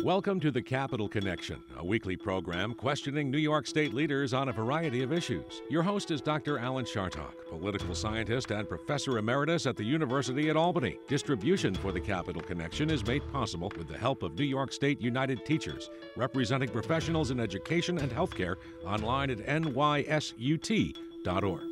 Welcome to the Capital Connection, a weekly program questioning New York State leaders on a variety of issues. Your host is Dr. Alan Chartock, political scientist and professor emeritus at the University at Albany. Distribution for the Capital Connection is made possible with the help of New York State United Teachers, representing professionals in education and healthcare, online at nysut.org.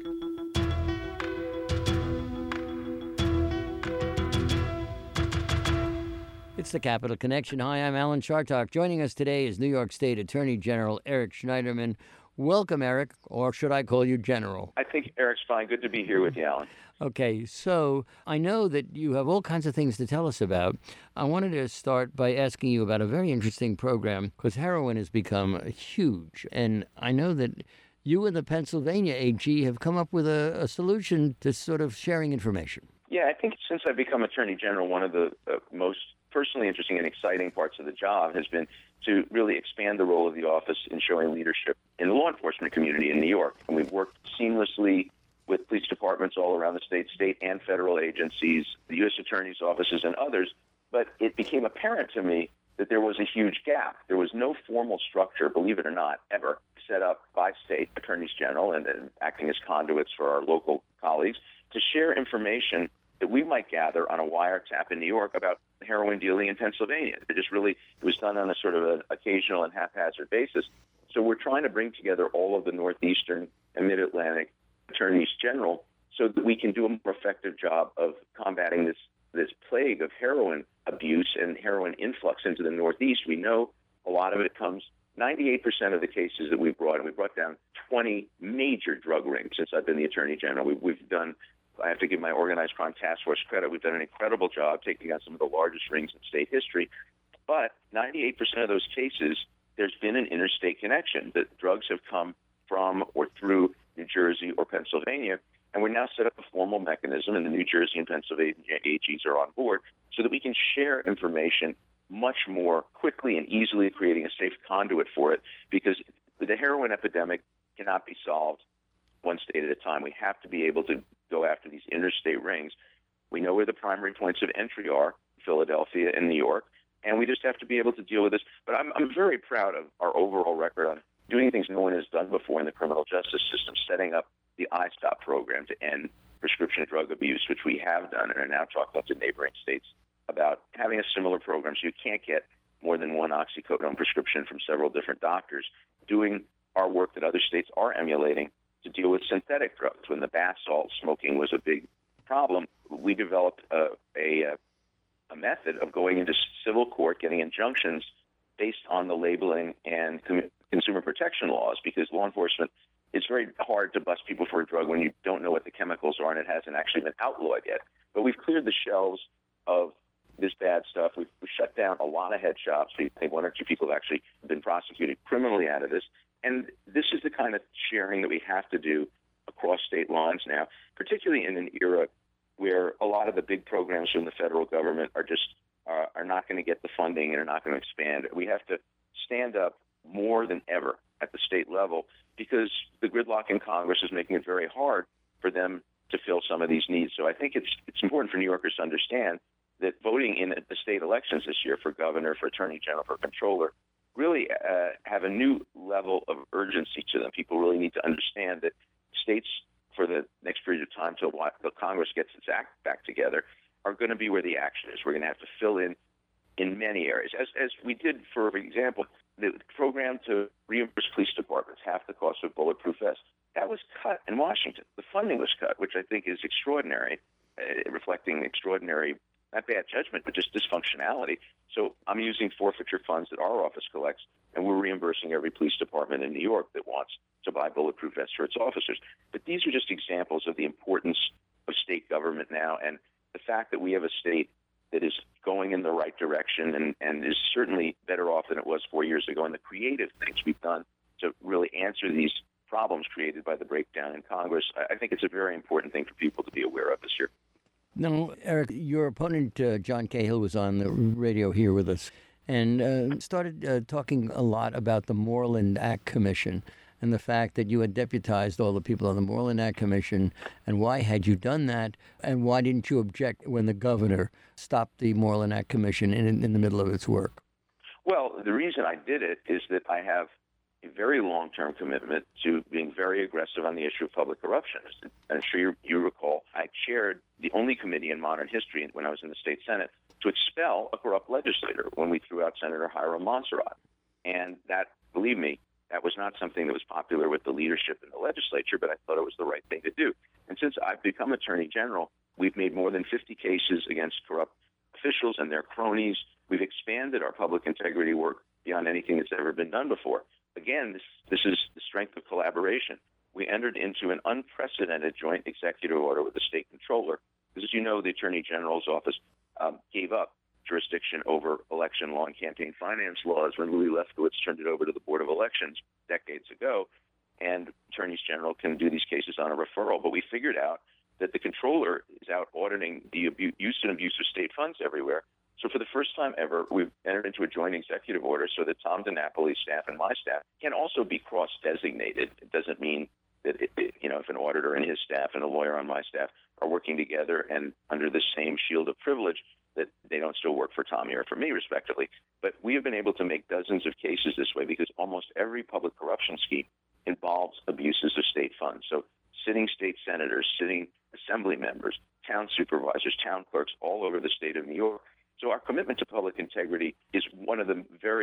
It's the Capital Connection. Hi, I'm Alan Chartock. Joining us today is New York State Attorney General Eric Schneiderman. Welcome, Eric, or should I call you General? I think Eric's fine. Good to be here with you, Alan. Okay, so I know that you have all kinds of things to tell us about. I wanted to start by asking you about a very interesting program because heroin has become huge. And I know that you and the Pennsylvania AG have come up with a solution to sort of sharing information. Yeah, I think since I've become Attorney General, one of the most personally interesting and exciting parts of the job has been to really expand the role of the office in showing leadership in the law enforcement community in New York. And we've worked seamlessly with police departments all around the state and federal agencies, the U.S. Attorney's offices, and others. But it became apparent to me that there was a huge gap. There was no formal structure, believe it or not, ever set up by state attorneys general and acting as conduits for our local colleagues to share information that we might gather on a wiretap in New York about heroin dealing in Pennsylvania. It was done on a sort of an occasional and haphazard basis. So we're trying to bring together all of the Northeastern and Mid-Atlantic attorneys general so that we can do a more effective job of combating this plague of heroin abuse and heroin influx into the Northeast. We know a lot of it comes, 98% of the cases that we brought down 20 major drug rings since I've been the Attorney General. We've done, I have to give my Organized Crime Task Force credit. We've done an incredible job taking out some of the largest rings in state history. But 98% of those cases, there's been an interstate connection that drugs have come from or through New Jersey or Pennsylvania. And we're now set up a formal mechanism, and the New Jersey and Pennsylvania AGs are on board so that we can share information much more quickly and easily, creating a safe conduit for it, because the heroin epidemic cannot be solved one state at a time. We have to be able to go after these interstate rings. We know where the primary points of entry are, Philadelphia and New York, and we just have to be able to deal with this. But I'm very proud of our overall record on doing things no one has done before in the criminal justice system, setting up the iStop program to end prescription drug abuse, which we have done and are now talking to neighboring states about having a similar program so you can't get more than one oxycodone prescription from several different doctors, doing our work that other states are emulating to deal with synthetic drugs. When the bath salt smoking was a big problem, we developed a method of going into civil court, getting injunctions based on the labeling and consumer protection laws, because law enforcement, it's very hard to bust people for a drug when you don't know what the chemicals are and it hasn't actually been outlawed yet. But we've cleared the shelves of this bad stuff. We've shut down a lot of head shops. We think one or two people have actually been prosecuted criminally out of this. And this is the kind of sharing that we have to do across state lines now, particularly in an era where a lot of the big programs from the federal government are not going to get the funding and are not going to expand. We have to stand up more than ever at the state level because the gridlock in Congress is making it very hard for them to fill some of these needs. So I think it's important for New Yorkers to understand that voting in the state elections this year for governor, for attorney general, for controller, really have a new level of urgency to them. People really need to understand that states, for the next period of time till the Congress gets its act back together, are going to be where the action is. We're going to have to fill in many areas. As we did, for example, the program to reimburse police departments half the cost of bulletproof vests, that was cut in Washington. The funding was cut, which I think is extraordinary, reflecting extraordinary, not bad judgment, but just dysfunctionality. So I'm using forfeiture funds that our office collects, and we're reimbursing every police department in New York that wants to buy bulletproof vests for its officers. But these are just examples of the importance of state government now, and the fact that we have a state that is going in the right direction and is certainly better off than it was 4 years ago, and the creative things we've done to really answer these problems created by the breakdown in Congress. I think it's a very important thing for people to be aware of this year. Now, Eric, your opponent, John Cahill, was on the radio here with us and started talking a lot about the Moreland Act Commission and the fact that you had deputized all the people on the Moreland Act Commission, and why had you done that, and why didn't you object when the governor stopped the Moreland Act Commission in the middle of its work? Well, the reason I did it is that I have a very long-term commitment to being very aggressive on the issue of public corruption. I'm sure you recall, I chaired the only committee in modern history when I was in the state Senate to expel a corrupt legislator when we threw out Senator Hiram Monserrat. And that, believe me, that was not something that was popular with the leadership in the legislature, but I thought it was the right thing to do. And since I've become Attorney General, we've made more than 50 cases against corrupt officials and their cronies. We've expanded our public integrity work beyond anything that's ever been done before. Again, this is the strength of collaboration. We entered into an unprecedented joint executive order with the state controller, because as you know, the Attorney General's office gave up jurisdiction over election law and campaign finance laws when Louis Lefkowitz turned it over to the Board of Elections decades ago. And attorneys general can do these cases on a referral. But we figured out that the controller is out auditing the use and abuse of state funds everywhere. So for the first time ever, we've entered into a joint executive order so that Tom DiNapoli's staff and my staff can also be cross-designated. It doesn't mean that, if an auditor and his staff and a lawyer on my staff are working together and under the same shield of privilege, that they don't still work for Tommy or for me, respectively. But we have been able to make dozens of cases this way because almost every public corruption scheme involves abuses of state funds. So sitting state senators, sitting assembly members, town supervisors, town clerks all over the state of New York. So our commitment to public integrity is one of the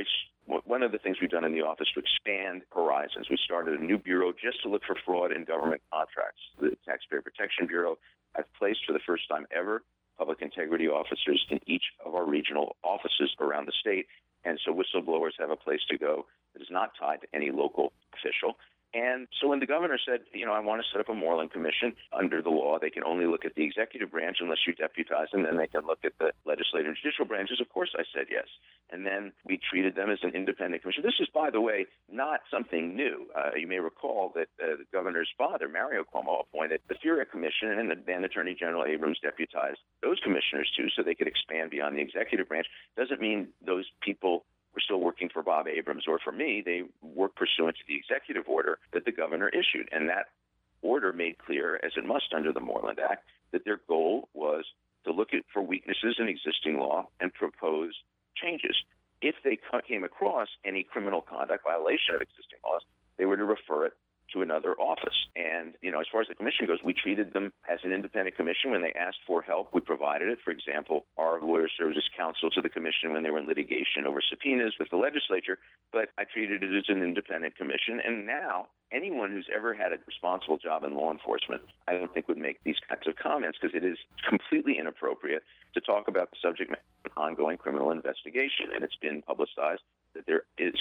things we've done in the office to expand horizons. We started a new bureau just to look for fraud in government contracts, the Taxpayer Protection Bureau. I've placed for the first time ever public integrity officers in each of our regional offices around the state. And so whistleblowers have a place to go that is not tied to any local official. And so when the governor said, I want to set up a Moreland Commission, under the law, they can only look at the executive branch unless you deputize them, then they can look at the legislative and judicial branches. Of course, I said yes. And then we treated them as an independent commission. This is, by the way, not something new. You may recall that the governor's father, Mario Cuomo, appointed the FIRA Commission, and then Attorney General Abrams deputized those commissioners, too, so they could expand beyond the executive branch. Doesn't mean those people were still working for Bob Abrams or for me. They work pursuant to the executive order that the governor issued. And that order made clear, as it must under the Moreland Act, that their goal was to look for weaknesses in existing law and propose changes. If they came across any criminal conduct violation of existing laws, they were to refer it to another office. And, as far as the commission goes, we treated them as an independent commission. When they asked for help, we provided it. For example, our lawyer served as counsel to the commission when they were in litigation over subpoenas with the legislature, but I treated it as an independent commission. And now anyone who's ever had a responsible job in law enforcement, I don't think would make these kinds of comments, because it is completely inappropriate to talk about the subject matter of an ongoing criminal investigation. And it's been publicized that there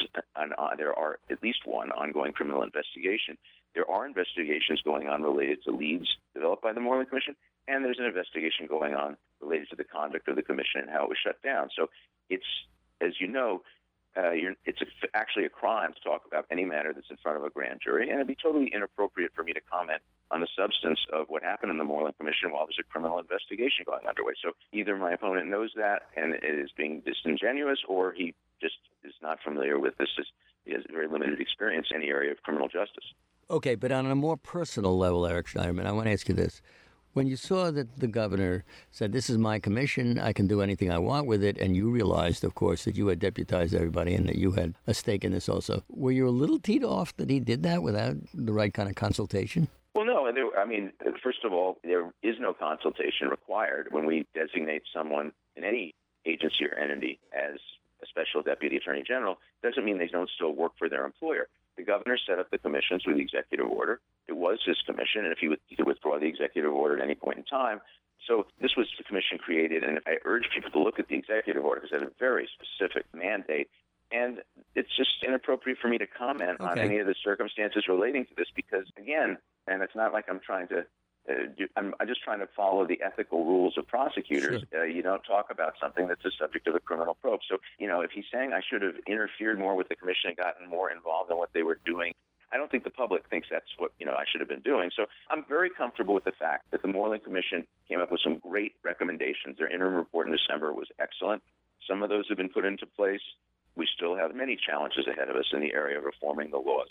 are at least one ongoing criminal investigation. There are investigations going on related to leads developed by the Moreland Commission, and there's an investigation going on related to the conduct of the commission and how it was shut down. So it's, as you know, it's actually a crime to talk about any matter that's in front of a grand jury, and it'd be totally inappropriate for me to comment on the substance of what happened in the Moreland Commission while there's a criminal investigation going underway. So either my opponent knows that and is being disingenuous, or he just is not familiar with this. He has very limited experience in the area of criminal justice. Okay, but on a more personal level, Eric Schneiderman, I want to ask you this. When you saw that the governor said, this is my commission, I can do anything I want with it, and you realized, of course, that you had deputized everybody and that you had a stake in this also, were you a little teed off that he did that without the right kind of consultation? Well, no. First of all, there is no consultation required when we designate someone in any agency or entity as a special deputy attorney general. Doesn't mean they don't still work for their employer. The governor set up the commission through the executive order. It was his commission, and if he could withdraw the executive order at any point in time. So this was the commission created, and I urge people to look at the executive order because it had a very specific mandate. And it's just inappropriate for me to comment on any of the circumstances relating to this because, again, and it's not like I'm trying to I'm just trying to follow the ethical rules of prosecutors. Sure. You don't talk about something that's the subject of a criminal probe. So, if he's saying I should have interfered more with the commission and gotten more involved in what they were doing, I don't think the public thinks that's what, I should have been doing. So I'm very comfortable with the fact that the Moreland Commission came up with some great recommendations. Their interim report in December was excellent. Some of those have been put into place. We still have many challenges ahead of us in the area of reforming the laws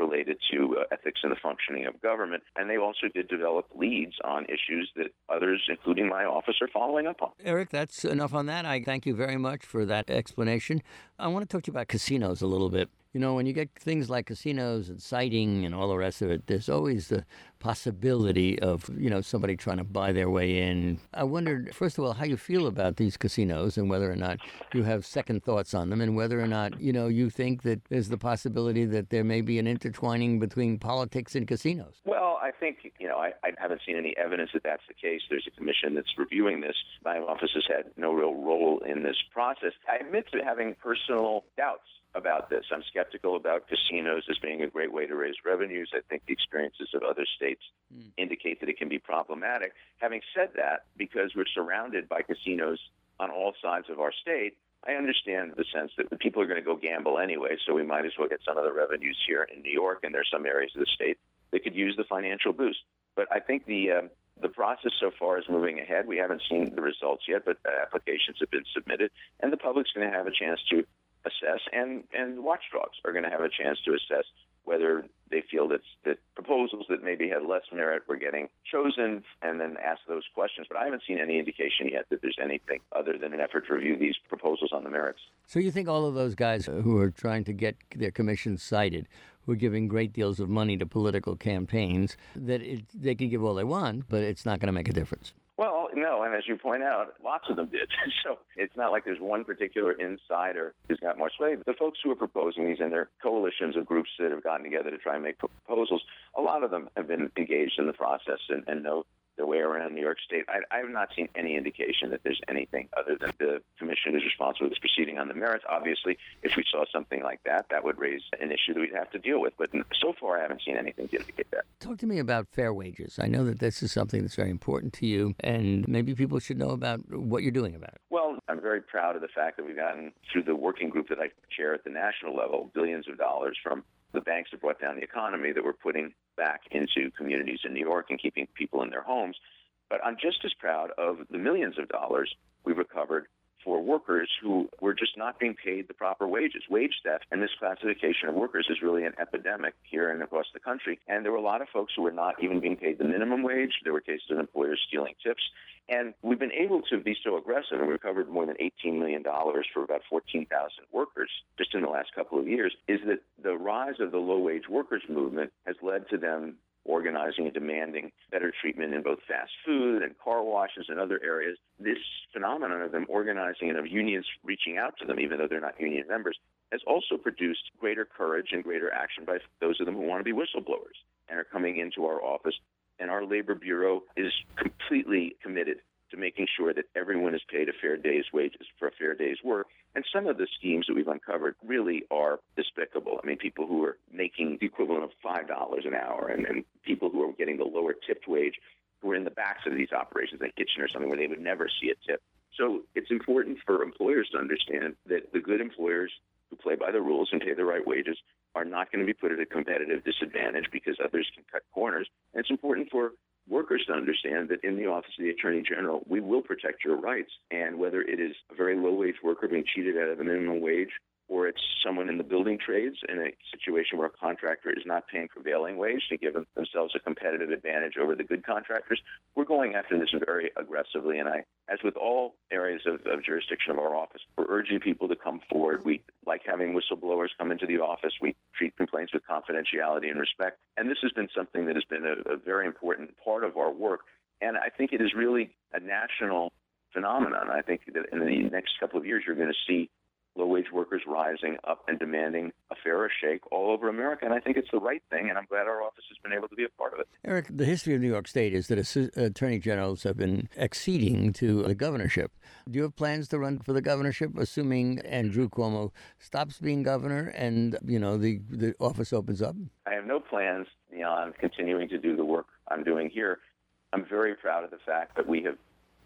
related to ethics and the functioning of government. And they also did develop leads on issues that others, including my office, are following up on. Eric, that's enough on that. I thank you very much for that explanation. I want to talk to you about casinos a little bit. You know, when you get things like casinos and siting and all the rest of it, there's always the possibility of, somebody trying to buy their way in. I wondered, first of all, how you feel about these casinos and whether or not you have second thoughts on them and whether or not, you think that there's the possibility that there may be an intertwining between politics and casinos. Well, I think, I haven't seen any evidence that that's the case. There's a commission that's reviewing this. My office has had no real role in this process. I admit to having personal doubts about this. I'm skeptical about casinos as being a great way to raise revenues. I think the experiences of other states indicate that it can be problematic. Having said that, because we're surrounded by casinos on all sides of our state, I understand the sense that the people are going to go gamble anyway, so we might as well get some of the revenues here in New York, and there's some areas of the state that could use the financial boost. But I think the process so far is moving ahead. We haven't seen the results yet, but applications have been submitted, and the public's going to have a chance to assess, and watchdogs are going to have a chance to assess whether they feel that proposals that maybe had less merit were getting chosen, and then ask those questions. But I haven't seen any indication yet that there's anything other than an effort to review these proposals on the merits. So you think all of those guys who are trying to get their commissions cited, who are giving great deals of money to political campaigns, that they can give all they want, but it's not going to make a difference? Well, no, and as you point out, lots of them did. So it's not like there's one particular insider who's got more sway. The folks who are proposing these and their coalitions of groups that have gotten together to try and make proposals, a lot of them have been engaged in the process and know their way around New York State. I have not seen any indication that there's anything other than the commission is responsible for this proceeding on the merits. Obviously, if we saw something like that, that would raise an issue that we'd have to deal with. But so far, I haven't seen anything to indicate that. Talk to me about fair wages. I know that this is something that's very important to you, and maybe people should know about what you're doing about it. Well, I'm very proud of the fact that we've gotten, through the working group that I chair at the national level, billions of dollars from the banks that brought down the economy that we're putting back into communities in New York and keeping people in their homes. But I'm just as proud of the millions of dollars we've recovered for workers who were just not being paid the proper wages. Wage theft and this classification of workers is really an epidemic here and across the country. And there were a lot of folks who were not even being paid the minimum wage. There were cases of employers stealing tips. And we've been able to be so aggressive, and we recovered more than $18 million for about 14,000 workers just in the last couple of years, is that the rise of the low-wage workers movement has led to them organizing and demanding better treatment in both fast food and car washes and other areas. This phenomenon of them organizing and of unions reaching out to them, even though they're not union members, has also produced greater courage and greater action by those of them who want to be whistleblowers and are coming into our office. And our Labor Bureau is completely committed to making sure that everyone is paid a fair day's wages for a fair day's work. And some of the schemes that we've uncovered really are despicable. I mean, people who are making the equivalent of $5 an hour and people who are getting the lower tipped wage who are in the backs of these operations, like kitchen or something, where they would never see a tip. So it's important for employers to understand that the good employers who play by the rules and pay the right wages are not going to be put at a competitive disadvantage because others can cut corners. And it's important for workers to understand that in the Office of the Attorney General, we will protect your rights. And whether it is a very low-wage worker being cheated out of the minimum wage, or it's someone in the building trades in a situation where a contractor is not paying prevailing wage to give themselves a competitive advantage over the good contractors, we're going after this very aggressively. And as with all areas of jurisdiction of our office, we're urging people to come forward. We like having whistleblowers come into the office. We treat complaints with confidentiality and respect. And this has been something that has been a very important part of our work. And I think it is really a national phenomenon. I think that in the next couple of years, you're going to see low-wage workers rising up and demanding a fairer shake all over America. And I think it's the right thing, and I'm glad our office has been able to be a part of it. Eric, the history of New York State is that attorney generals have been acceding to the governorship. Do you have plans to run for the governorship, assuming Andrew Cuomo stops being governor and, the office opens up? I have no plans beyond continuing to do the work I'm doing here. I'm very proud of the fact that we have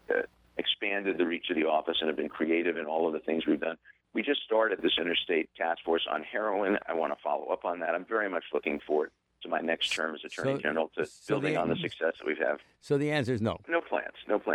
expanded the reach of the office and have been creative in all of the things we've done. We just started this interstate task force on heroin. I want to follow up on that. I'm very much looking forward to my next term as Attorney General to building on the success that we've had. So the answer is no. No plans.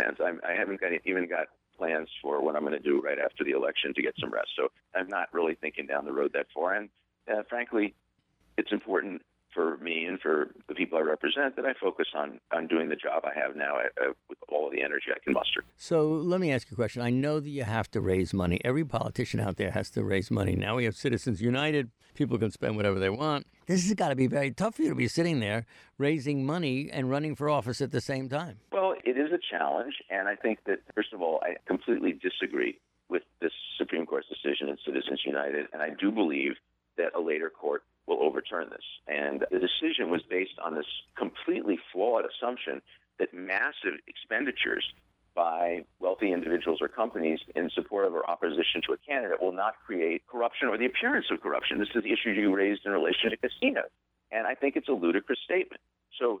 I haven't even got plans for what I'm going to do right after the election to get some rest. So I'm not really thinking down the road that far. And frankly, it's important for me and for the people I represent that I focus on doing the job I have now with all of the energy I can muster. So let me ask you a question. I know that you have to raise money. Every politician out there has to raise money. Now we have Citizens United. People can spend whatever they want. This has got to be very tough for you to be sitting there raising money and running for office at the same time. Well, it is a challenge, and I think that, first of all, I completely disagree with this Supreme Court's decision in Citizens United, and I do believe that a later court will overturn this. And the decision was based on this completely flawed assumption that massive expenditures by wealthy individuals or companies in support of or opposition to a candidate will not create corruption or the appearance of corruption. This is the issue you raised in relation to casinos. And I think it's a ludicrous statement. So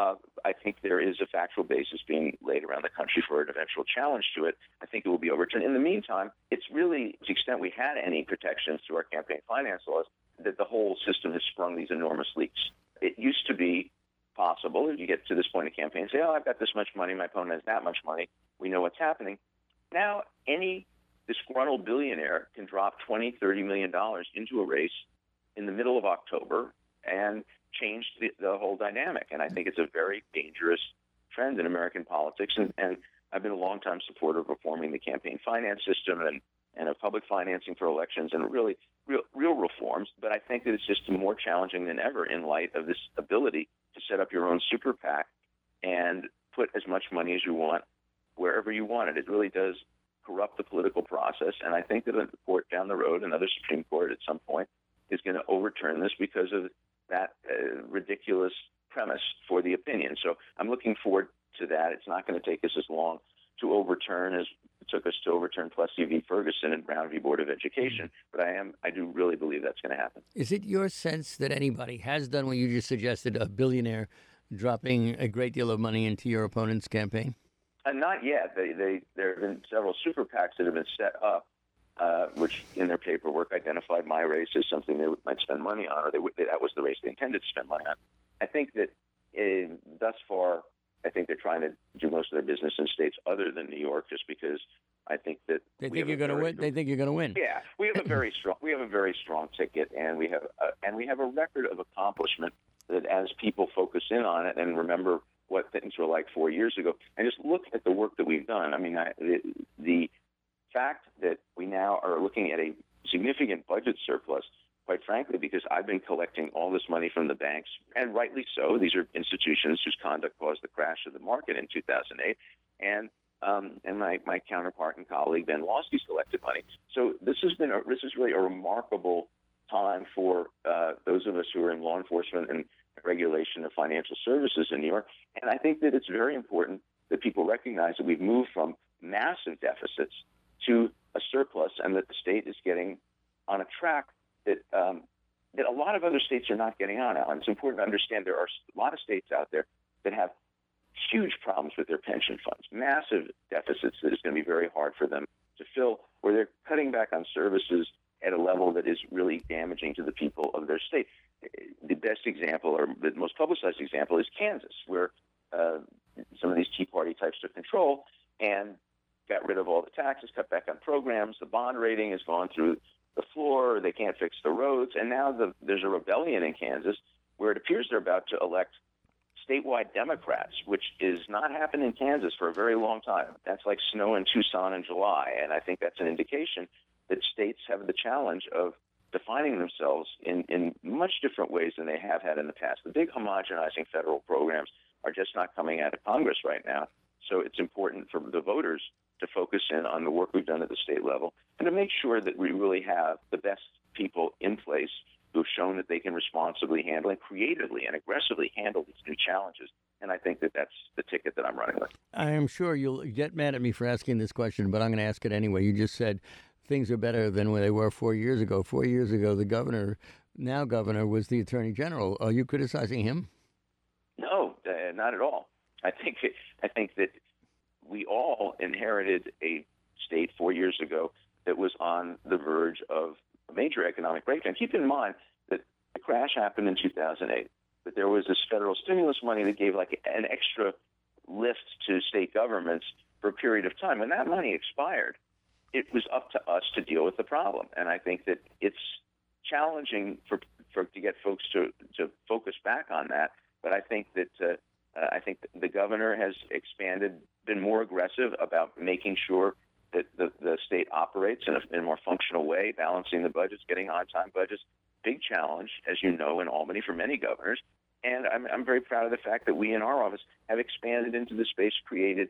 I think there is a factual basis being laid around the country for an eventual challenge to it. I think it will be overturned. In the meantime, it's really, to the extent we had any protections through our campaign finance laws, that the whole system has sprung these enormous leaks. It used to be possible, if you get to this point in campaign, say, oh, I've got this much money, my opponent has that much money, we know what's happening. Now, any disgruntled billionaire can drop $20, $30 million into a race in the middle of October and change the whole dynamic. And I think it's a very dangerous trend in American politics. And I've been a longtime supporter of reforming the campaign finance system and of public financing for elections and really real reforms. But I think that it's just more challenging than ever in light of this ability to set up your own super PAC and put as much money as you want wherever you want it. It really does corrupt the political process. And I think that a court down the road, another Supreme Court at some point, is going to overturn this because of that ridiculous premise for the opinion. So I'm looking forward to that. It's not going to take us as long to overturn as it took us to overturn Plessy v. Ferguson and Brown v. Board of Education. But I do really believe that's going to happen. Is it your sense that anybody has done what you just suggested, a billionaire dropping a great deal of money into your opponent's campaign? Not yet. There have been several super PACs that have been set up, which in their paperwork identified my race as something they might spend money on, or that was the race they intended to spend money on. I think that thus far, I think they're trying to do most of their business in states other than New York, just because I think that they think you're going to win. They think you're going to win. Yeah, we have a very strong ticket, and we have a record of accomplishment that, as people focus in on it and remember what things were like 4 years ago, and just look at the work that we've done. I mean, the fact that we now are looking at a significant budget surplus, quite frankly, because I've been collecting all this money from the banks, and rightly so. These are institutions whose conduct caused the crash of the market in 2008, and my counterpart and colleague Ben Lawsky's collected money. So this is really a remarkable time for those of us who are in law enforcement and regulation of financial services in New York. And I think that it's very important that people recognize that we've moved from massive deficits to a surplus, and that the state is getting on a track that a lot of other states are not getting on. And it's important to understand there are a lot of states out there that have huge problems with their pension funds, massive deficits that is going to be very hard for them to fill, where they're cutting back on services at a level that is really damaging to the people of their state. The best example, or the most publicized example, is Kansas, where some of these Tea Party types took control and got rid of all the taxes, cut back on programs. The bond rating has gone through the floor. They can't fix the roads. And now there's a rebellion in Kansas where it appears they're about to elect statewide Democrats, which is not happened in Kansas for a very long time. That's like snow in Tucson in July. And I think that's an indication that states have the challenge of defining themselves in much different ways than they have had in the past. The big homogenizing federal programs are just not coming out of Congress right now. So it's important for the voters to focus in on the work we've done at the state level and to make sure that we really have the best people in place who have shown that they can responsibly handle and creatively and aggressively handle these new challenges. And I think that that's the ticket that I'm running with. I am sure you'll get mad at me for asking this question, but I'm going to ask it anyway. You just said things are better than when they were 4 years ago. 4 years ago, the now governor, was the attorney general. Are you criticizing him? No, not at all. I think that we all inherited a state 4 years ago that was on the verge of a major economic breakdown. Keep in mind that the crash happened in 2008, that there was this federal stimulus money that gave like an extra lift to state governments for a period of time. When that money expired, it was up to us to deal with the problem. And I think that it's challenging for to get folks to focus back on that. But I think that the governor has been more aggressive about making sure that the state operates in a more functional way, balancing the budgets, getting on-time budgets. Big challenge, as you know, in Albany for many governors. And I'm very proud of the fact that we in our office have expanded into the space created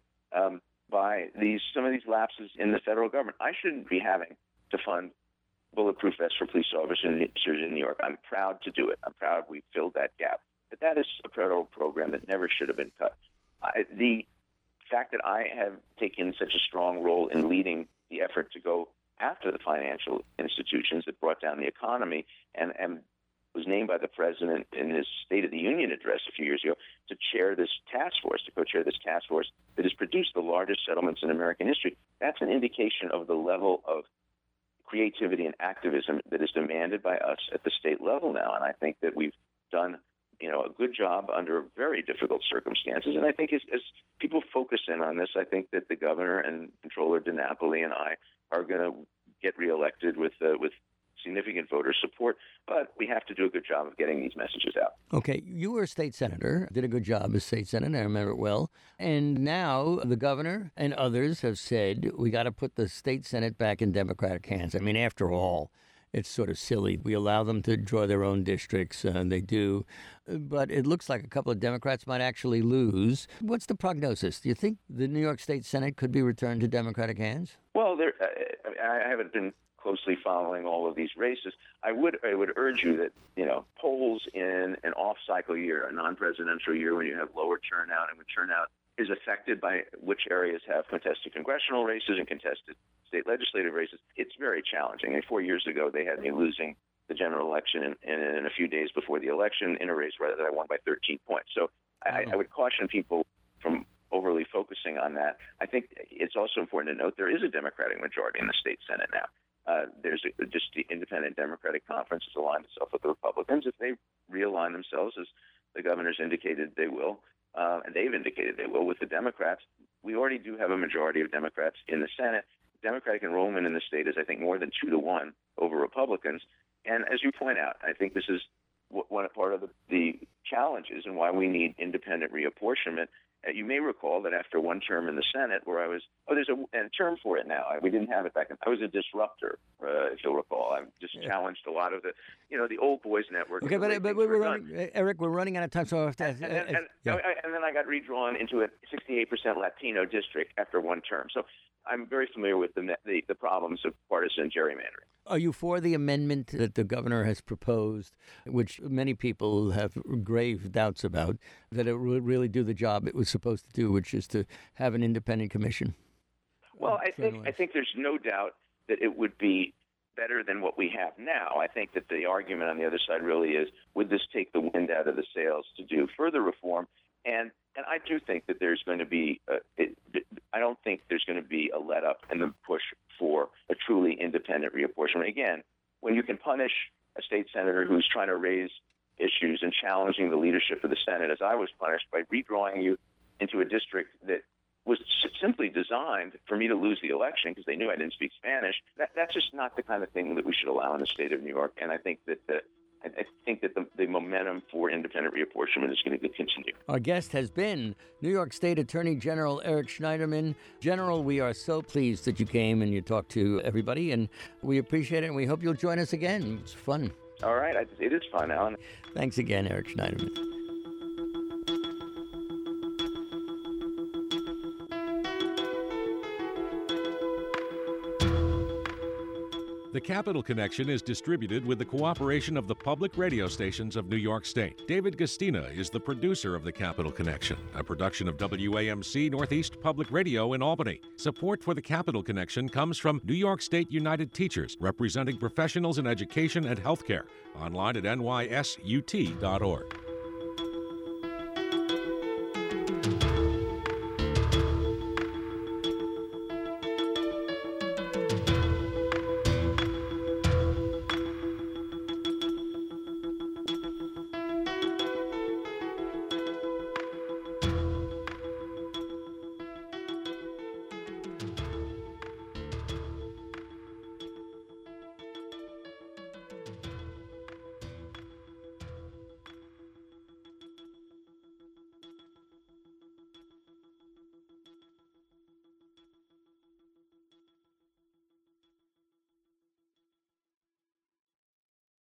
by some of these lapses in the federal government. I shouldn't be having to fund bulletproof vests for police officers in New York. I'm proud to do it. I'm proud we filled that gap. But that is a federal program that never should have been cut. The fact that I have taken such a strong role in leading the effort to go after the financial institutions that brought down the economy and was named by the president in his State of the Union address a few years ago to co-chair this task force that has produced the largest settlements in American history. That's an indication of the level of creativity and activism that is demanded by us at the state level now. And I think that we've done a good job under very difficult circumstances. And I think as people focus in on this, I think that the governor and Comptroller DiNapoli and I are going to get reelected with significant voter support. But we have to do a good job of getting these messages out. Okay, you were a state senator, did a good job as state senator, I remember it well. And now the governor and others have said we got to put the state Senate back in Democratic hands. I mean, after all, it's sort of silly. We allow them to draw their own districts, and they do. But it looks like a couple of Democrats might actually lose. What's the prognosis? Do you think the New York State Senate could be returned to Democratic hands? Well, I haven't been closely following all of these races. I would urge you that, polls in an off-cycle year, a non-presidential year when you have lower turnout and when turnout is affected by which areas have contested congressional races and contested state legislative races, it's very challenging. And 4 years ago, they had me losing the general election in a few days before the election in a race where I won by 13 points. So I would caution people from overly focusing on that. I think it's also important to note there is a Democratic majority in the state Senate now. There's just the Independent Democratic Conference has aligned itself with the Republicans. If they realign themselves, as the governor's indicated they will, and they've indicated they will with the Democrats, we already do have a majority of Democrats in the Senate. Democratic enrollment in the state is, I think, more than 2-1 over Republicans. And as you point out, I think this is one part of the challenges and why we need independent reapportionment. You may recall that after one term in the Senate where I was, there's a term for it now. We didn't have it back then. I was a disruptor, if you'll recall. I just challenged a lot of the old boys network. Okay, but we're running, Eric, we're running out of time, so I have to ask. And then I got redrawn into a 68% Latino district after one term. So I'm very familiar with the problems of partisan gerrymandering. Are you for the amendment that the governor has proposed, which many people have grave doubts about, that it would really do the job it was supposed to do, which is to have an independent commission? Well, I think there's no doubt that it would be better than what we have now. I think that the argument on the other side really is, would this take the wind out of the sails to do further reform? And I do think that there's going to be I don't think there's going to be a let-up in the push for a truly independent reapportionment. Again, when you can punish a state senator who's trying to raise issues and challenging the leadership of the Senate, as I was punished by redrawing you into a district that was simply designed for me to lose the election because they knew I didn't speak Spanish, that's just not the kind of thing that we should allow in the state of New York. And I think that the momentum for independent reapportionment is going to continue. Our guest has been New York State Attorney General Eric Schneiderman. General, we are so pleased that you came and you talked to everybody, and we appreciate it, and we hope you'll join us again. It's fun. All right. It is fun, Alan. Thanks again, Eric Schneiderman. The Capital Connection is distributed with the cooperation of the public radio stations of New York State. David Gastina is the producer of The Capital Connection, a production of WAMC Northeast Public Radio in Albany. Support for The Capital Connection comes from New York State United Teachers, representing professionals in education and healthcare. Online at nysut.org.